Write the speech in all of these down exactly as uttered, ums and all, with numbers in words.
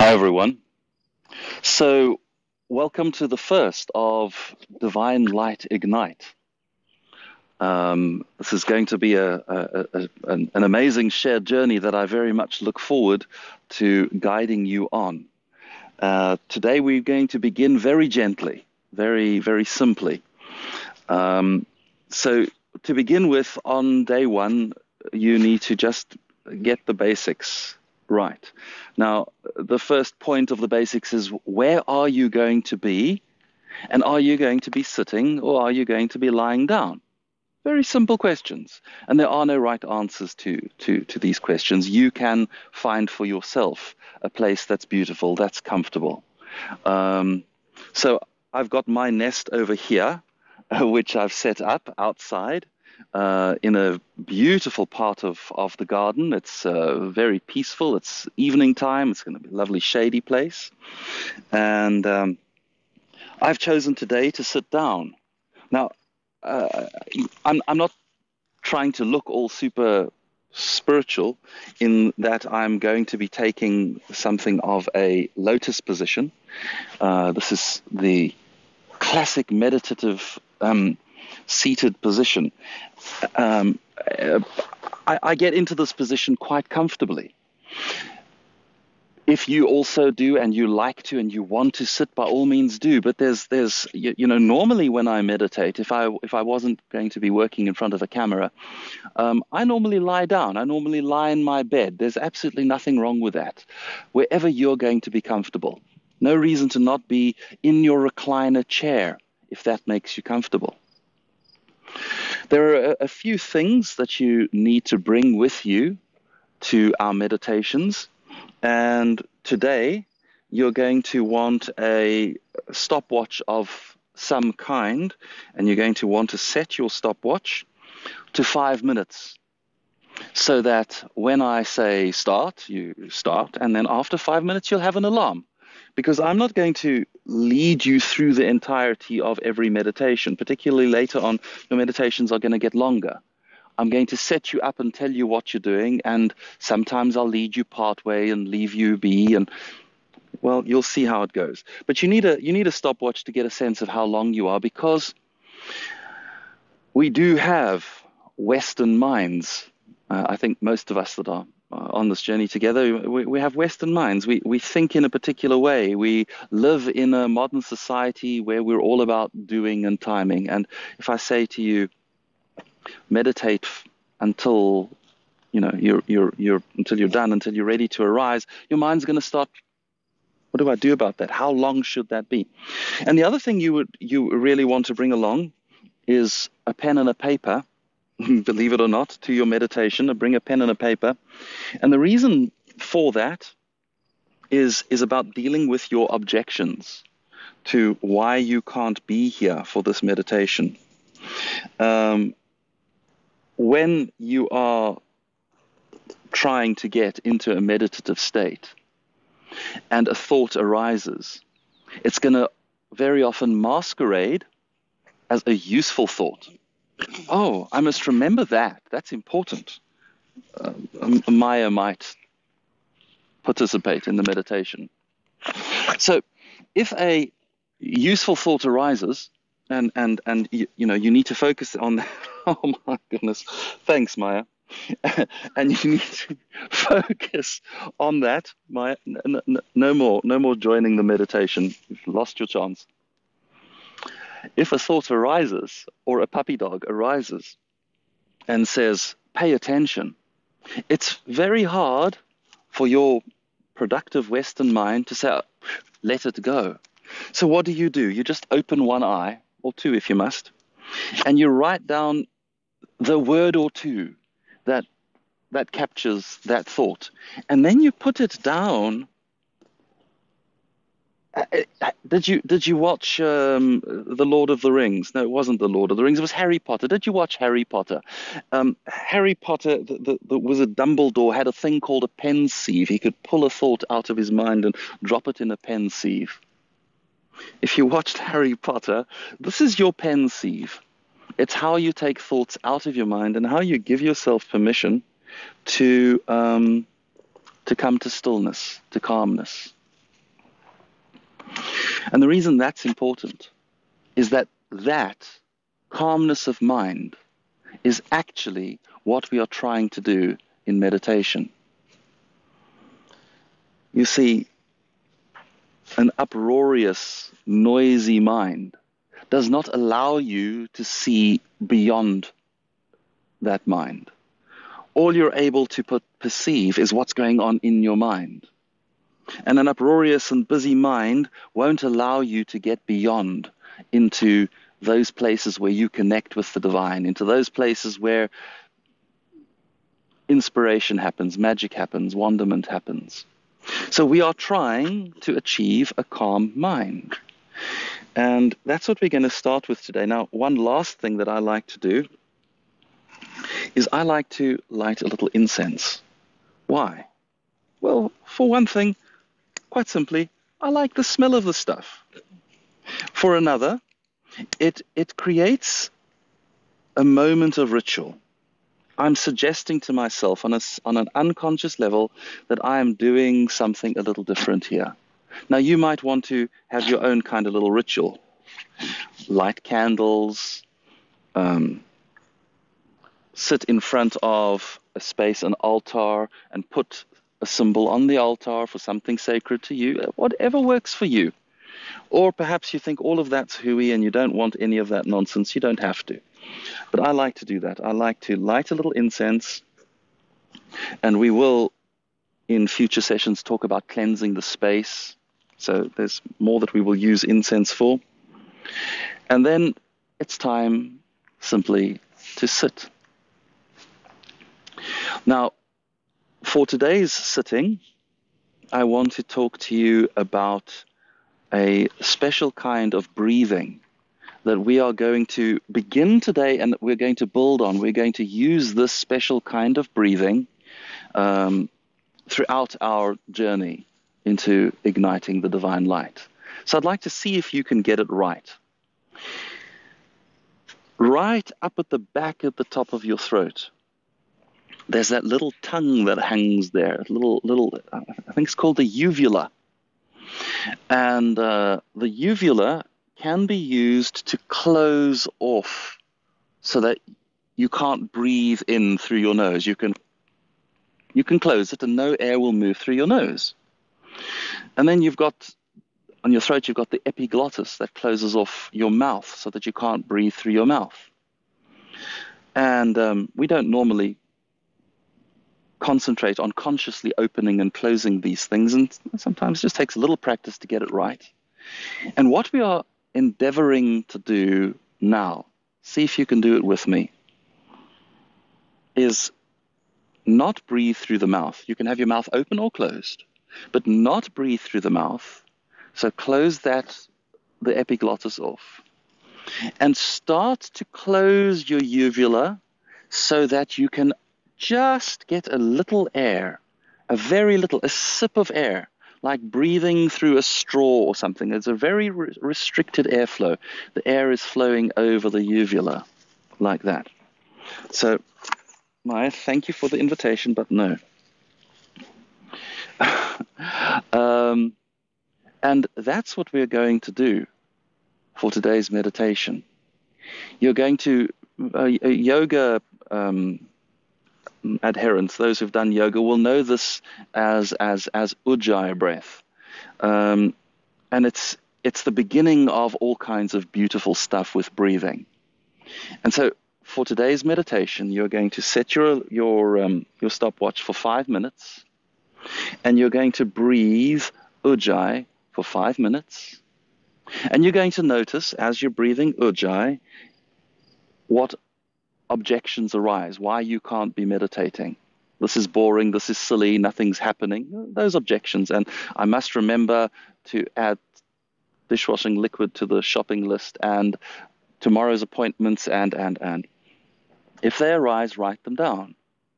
Hi, everyone. So, welcome to the first of Divine Light Ignite. Um, this is going to be a, a, a an, an amazing shared journey that I very much look forward to guiding you on. Uh, today, we're going to begin very gently, very, very simply. Um, so, to begin with, on day one, you need to just get the basics right. Now, the first point of the basics is, where are you going to be? And are you going to be sitting, or are you going to be lying down? Very simple questions. And there are no right answers to, to, to these questions. You can find for yourself a place that's beautiful, that's comfortable. Um, so I've got my nest over here, uh, which I've set up outside uh, in a beautiful part of, of the garden. It's uh, very peaceful. It's evening time. It's going to be a lovely shady place. And um, I've chosen today to sit down. Now, uh, I'm, I'm not trying to look all super spiritual in that I'm going to be taking something of a lotus position. Uh, this is the classic meditative um, seated position. Um, I, I get into this position quite comfortably. If you also do, and you like to, and you want to sit, by all means do. But there's, there's, you, you know, normally when I meditate, if I, if I wasn't going to be working in front of a camera, um, I normally lie down. I normally lie in my bed. There's absolutely nothing wrong with that. Wherever you're going to be comfortable. No reason to not be in your recliner chair, if that makes you comfortable. There are a, a few things that you need to bring with you to our meditations. And today, you're going to want a stopwatch of some kind, and you're going to want to set your stopwatch to five minutes so that when I say start, you start, and then after five minutes, you'll have an alarm. Because I'm not going to lead you through the entirety of every meditation, particularly later on, the meditations are going to get longer. I'm going to set you up and tell you what you're doing, and sometimes I'll lead you partway and leave you be, and well, you'll see how it goes. But you need a you need a stopwatch to get a sense of how long you are, because we do have Western minds. Uh, I think most of us that are uh, on this journey together, we, we have Western minds. We we think in a particular way. We live in a modern society where we're all about doing and timing. And if I say to you, meditate until you know you're you're you're until you're done, until you're ready to arise, your mind's going to start. What do I do about that? How long should that be? And the other thing you would you really want to bring along is a pen and a paper. Believe it or not, to your meditation, bring a pen and a paper. And the reason for that is is about dealing with your objections to why you can't be here for this meditation. Um, when you are trying to get into a meditative state and a thought arises, it's going to very often masquerade as a useful thought. Oh, I must remember that. That's important. Uh, Maya might participate in the meditation. So if a useful thought arises, and, and, and you, you know, you need to focus on that. Oh, my goodness. Thanks, Maya. And you need to focus on that. Maya, no, no, no more, no more joining the meditation. You've lost your chance. If a thought arises, or a puppy dog arises and says, pay attention, it's very hard for your productive Western mind to say, let it go. So what do you do? You just open one eye, or two if you must, and you write down the word or two that that captures that thought. And then you put it down. Uh, uh, Did you did you watch um, The Lord of the Rings? No, it wasn't The Lord of the Rings. It was Harry Potter. Did you watch Harry Potter? Um, Harry Potter, the, the, the wizard Dumbledore had a thing called a pensieve. He could pull a thought out of his mind and drop it in a pensieve. If you watched Harry Potter, this is your pensieve. It's how you take thoughts out of your mind and how you give yourself permission to um, to come to stillness, to calmness. And the reason that's important is that that calmness of mind is actually what we are trying to do in meditation. You see, an uproarious, noisy mind does not allow you to see beyond that mind. All you're able to put, perceive is what's going on in your mind. And an uproarious and busy mind won't allow you to get beyond into those places where you connect with the divine, into those places where inspiration happens, magic happens, wonderment happens. So we are trying to achieve a calm mind. And that's what we're going to start with today. Now, one last thing that I like to do is I like to light a little incense. Why? Well, for one thing, quite simply, I like the smell of the stuff. For another, it it creates a moment of ritual. I'm suggesting to myself on a, on an unconscious level that I am doing something a little different here. Now, you might want to have your own kind of little ritual. Light candles, um, sit in front of a space, an altar, and put a symbol on the altar for something sacred to you, whatever works for you. Or perhaps you think all of that's hooey and you don't want any of that nonsense. You don't have to. But I like to do that. I like to light a little incense, and we will, in future sessions, talk about cleansing the space. So there's more that we will use incense for. And then it's time simply to sit. Now, for today's sitting, I want to talk to you about a special kind of breathing that we are going to begin today and we're going to build on. We're going to use this special kind of breathing um, throughout our journey into igniting the divine light. So I'd like to see if you can get it right. Right up at the back at the top of your throat, there's that little tongue that hangs there, little, little, I think it's called the uvula. And uh, the uvula can be used to close off so that you can't breathe in through your nose. You can you can close it and no air will move through your nose. And then you've got, on your throat, you've got the epiglottis that closes off your mouth so that you can't breathe through your mouth. And um, we don't normally concentrate on consciously opening and closing these things, and sometimes it just takes a little practice to get it right. And what we are endeavoring to do now, see if you can do it with me, is not breathe through the mouth. You can have your mouth open or closed, but not breathe through the mouth. So close that, the epiglottis off, and start to close your uvula so that you can just get a little air, a very little, a sip of air, like breathing through a straw or something. It's a very re- restricted airflow. The air is flowing over the uvula like that. So, Maya, thank you for the invitation, but no. um, and that's what we're going to do for today's meditation. You're going to, uh, yoga um, adherents, those who've done yoga, will know this as as as Ujjayi breath, um, and it's it's the beginning of all kinds of beautiful stuff with breathing. And so, for today's meditation, you're going to set your your um, your stopwatch for five minutes, and you're going to breathe Ujjayi for five minutes, and you're going to notice as you're breathing Ujjayi what objections arise, why you can't be meditating. This is boring, this is silly, nothing's happening. Those objections. And I must remember to add dishwashing liquid to the shopping list and tomorrow's appointments and, and, and. If they arise, write them down.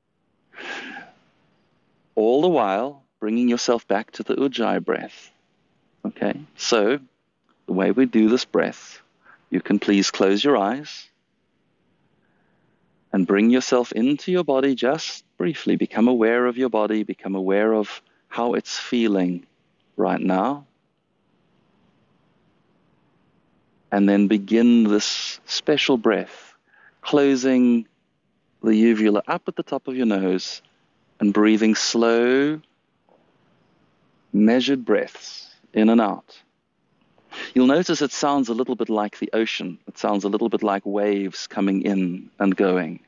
All the while, bringing yourself back to the Ujjayi breath. Okay, so the way we do this breath, you can please close your eyes and bring yourself into your body just briefly. Become aware of your body. Become aware of how it's feeling right now. and then begin this special breath, closing the uvula up at the top of your nose and breathing slow, measured breaths in and out. You'll notice it sounds a little bit like the ocean. It sounds a little bit like waves coming in and going.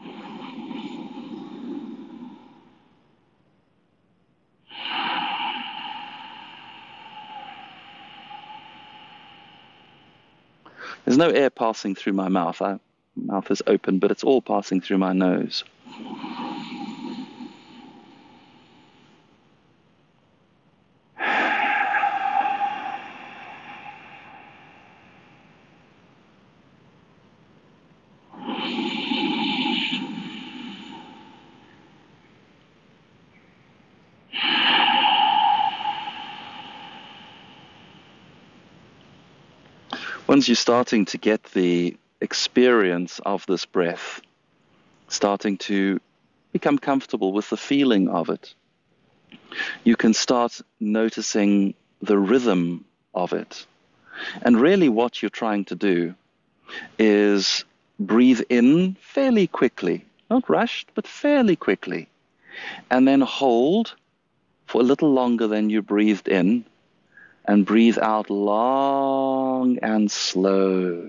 There's no air passing through my mouth. My mouth is open, but it's all passing through my nose. Once you're starting to get the experience of this breath, starting to become comfortable with the feeling of it, you can start noticing the rhythm of it. And really what you're trying to do is breathe in fairly quickly, not rushed, but fairly quickly, and then hold for a little longer than you breathed in, and breathe out long and slow.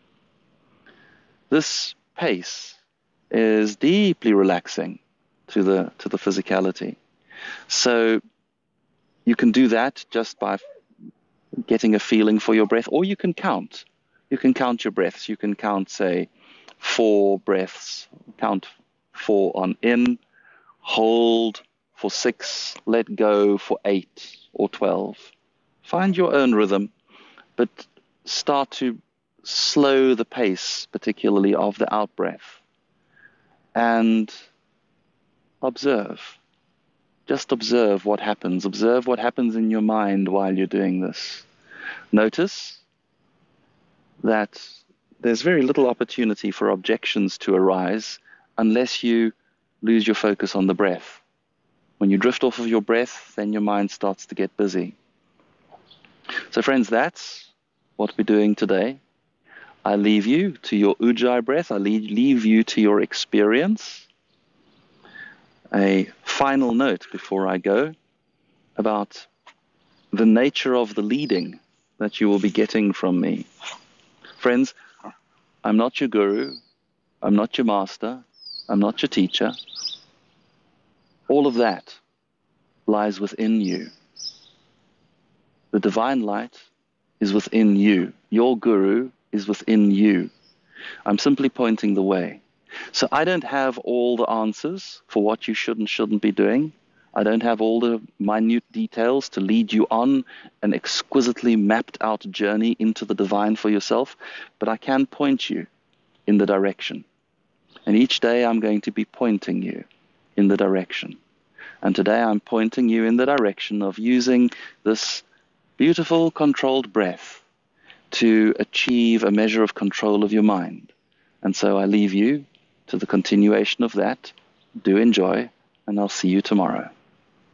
This pace is deeply relaxing to the to the physicality. So you can do that just by getting a feeling for your breath, or you can count. You can count your breaths. You can count, say, four breaths. Count four on in, hold for six, let go for eight or twelve. Find your own rhythm, but start to slow the pace, particularly of the out-breath, and observe. Just observe what happens. Observe what happens in your mind while you're doing this. Notice that there's very little opportunity for objections to arise unless you lose your focus on the breath. When you drift off of your breath, then your mind starts to get busy. So friends, that's what we're doing today. I leave you to your Ujjayi breath. I leave, leave you to your experience. A final note before I go about the nature of the leading that you will be getting from me. Friends, I'm not your guru. I'm not your master. I'm not your teacher. All of that lies within you. The divine light is within you. Your guru is within you. I'm simply pointing the way. So I don't have all the answers for what you should and shouldn't be doing. I don't have all the minute details to lead you on an exquisitely mapped out journey into the divine for yourself, but I can point you in the direction. And each day I'm going to be pointing you in the direction. And today I'm pointing you in the direction of using this beautiful controlled breath to achieve a measure of control of your mind. And so I leave you to the continuation of that. Do enjoy, and I'll see you tomorrow.